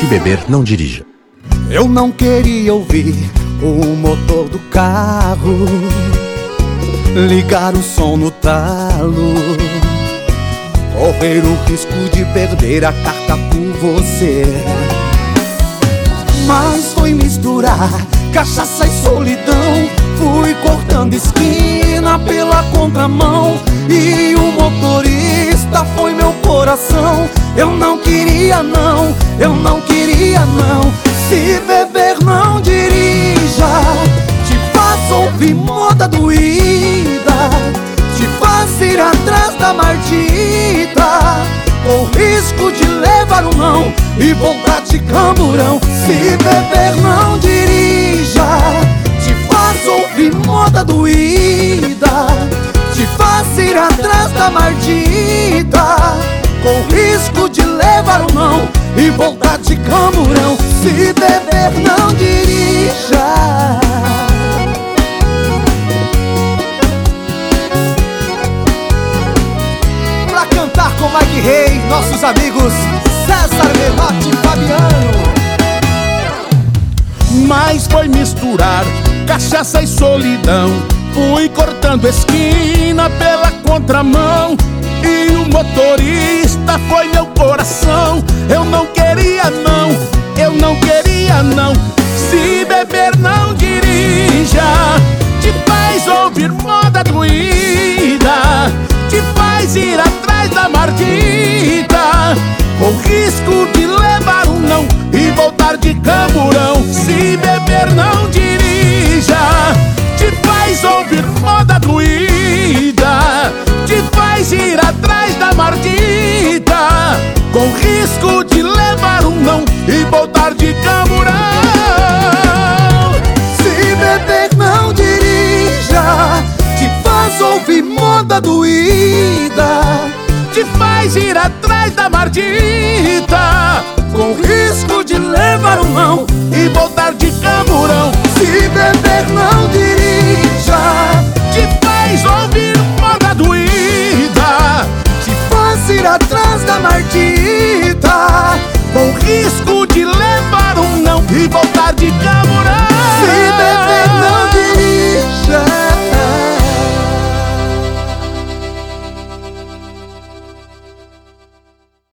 Se beber, não dirija. Eu não queria ouvir o motor do carro, ligar o som no talo, correr o risco de perder a carta por você. Mas foi misturar cachaça e solidão, fui cortando esquina pela contramão, e o motorista foi meu coração. Eu não queria não, eu não queria não. Se beber não dirija, te faz ouvir moda doída, te faz ir atrás da mardita, com risco de levar um não e voltar de camburão. Se beber não dirija, te faz ouvir moda doída, te faz ir atrás da mardita, com risco de levar um não e voltar de camburão. Se beber não dirija. Pra cantar com Mike Rei, nossos amigos César Menotti e Fabiano. Mas foi misturar cachaça e solidão, fui cortando esquina pela contramão, e o motorista foi meu coração. Eu não queria não, eu não queria não. Se beber não dirija, te faz ouvir moda doída, te faz ir atrás da mardita, com risco de levar um não e voltar de camburão. Se beber não dirija, te faz ouvir moda doída, te faz ir atrás da mardita, com risco de levar um não e voltar de camburão. Se beber não dirija, te faz ouvir moda doída, te faz ir atrás da mardita, com risco de levar um não e voltar de camburão. Se beber não